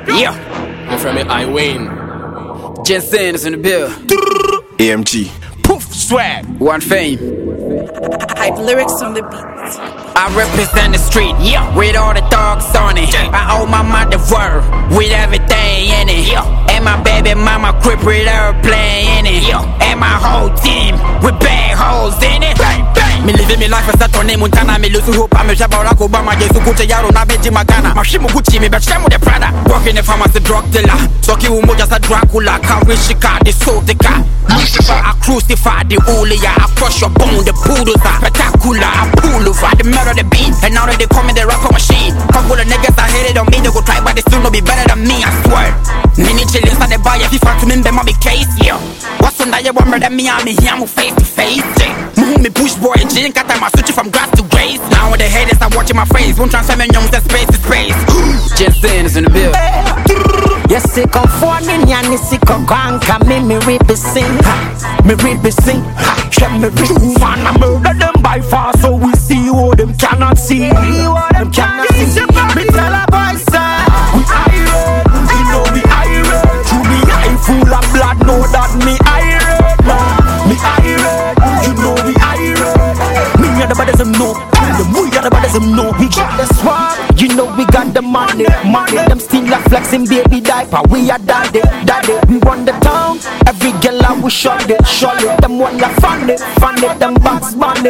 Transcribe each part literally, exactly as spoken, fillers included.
Yeah. You're from it, I win. Jensen is in the bill. A M G. Poof, swag. One fame. Hype lyrics on the beat. I represent the street, yeah, with all the dogs on it. I owe my mother word with everything in it. Yeah. And my baby mama crib with airplane in it. Yeah. And my whole team with bad holes in it. Bang, bang. Me living me life as a Tony Montana. Me lose hope, I'm a Barack Obama. Jesu Kuche Yaro na Benji Magana. Mashimu Gucci, me bashemu de Prada. Working the pharmacy drug dealer. Soki umo just a Dracula. Karishika, the Sotika. Lucifer, I crucify the Ulia. I crush your bone, the poodles are spectacular. I pull over the murder the beat. And now that they call me the rapper machine. Couple of niggas I hated on me, they go try, but they still no be better than me, I swear. Many chillin' inside the bar, if you fight to me, be my case, yeah. What's on that you want murder me, I'm here, I'm face to face, yeah. Me push boy, and Jane got time, I switch from grass to grace. Now when the haters are watching my face, won't transfer me young, that space to space. Jensen is in the bill. Yes, it come for me, and it's it come granka me, me rip it sing, me rip it sing. Check me rip man, I murder them by far, so we see what them cannot see. Them cannot see. Me tell a boy, sir, we irate, you know we irate. To me, I full of blood, know that me irate. Me irate, you know we irate. Me and the brothers them know, the we and the brothers them know. We got the swag, you know we got the money, money. Them still like flexing baby diaper. We are daddy, daddy. We run the town, every girl I we shot it, shot it. Them one like funny, funny. Them box money.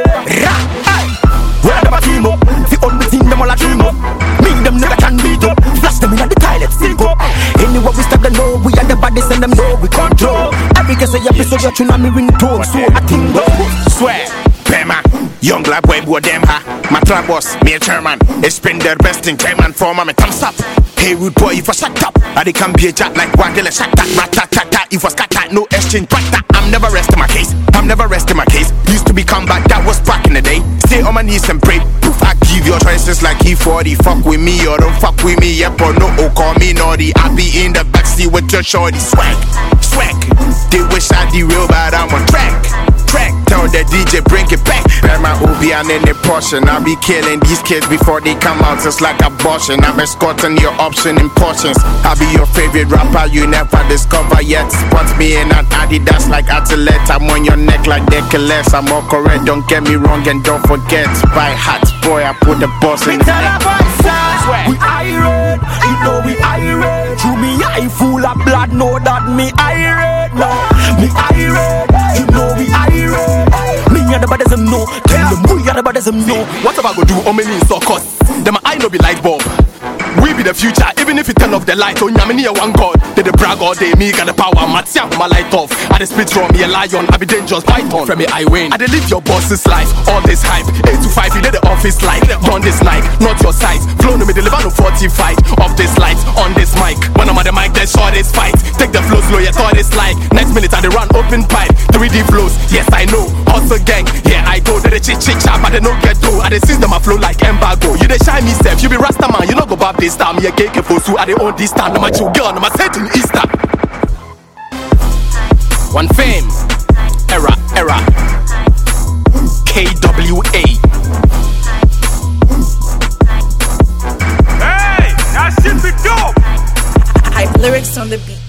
Where the team up, the only team them all a dream up. Me them never can beat up. Flash them in the toilet, sink up. Anywhere we step them know, we are the bodies and them know we control. Every case I episode you tune on me ringtone, so I think go. Swear, Pema, young black boy, boy, them ha. My trap boss, me a chairman. It's been their best in German form, I'm a thumbs up. Hey, rude boy, if I shut up, I can be a jack like Waggle, shut up, rat-tat-tat-tat. If I scat no exchange, but I'm never resting my case. I'm never resting my case. Used to be comeback, that was back in the day. Stay on my knees and pray. Poof, I give your choices like E forty. Fuck with me or don't fuck with me. Yep or no, oh, call me naughty. I be in the backseat with your shorty. Swag, swag. They wish I derail, but I'm on track. Track, tell the D J bring it back. Bear my Obi and in the portion. I be killing these kids before they come out. It's like abortion. I'm escorting your option in portions. I be your favorite rapper you never discover yet. Spot me in an Adidas like athlete. I'm on your neck like necklace. I'm all correct, don't get me wrong and don't forget. Buy hats, boy, I put the boss in the neck. We irate, you know we irate. To me, I full of blood, know that me irate. No, me irate, you know we irate. Me and the brothers them know, tell them we and the brothers them know. What am I gonna do on me so cause? Them I no be light bulb. We be the future, even if you turn off the light. Oh, I'm near one God. They the brag all day, me got the power. Matsia my light off. I the spit from me a lion. I be dangerous python. From me I win. I dey live your boss's life. All this hype. Eight to five, you did the office light. Done this night, not your size. Flow no me deliver no forty-five. Off this light, on this mic. When I'm on the mic, then short this fight. Take the flow slow, you thought it's like. Next minute I dey run open pipe. three D flows, yes I know. Hustle gang, yeah I go. They the chit chit chap, but they no get dough. I dey see them a flow like embargo. You dey shine me self, you be Rasta man, you no go bab this time. Me a cake for so I dey own this time. I'm a chill girl, I'm a set in Easter. One fame, era, era. K W A. Hype lyrics on the beat.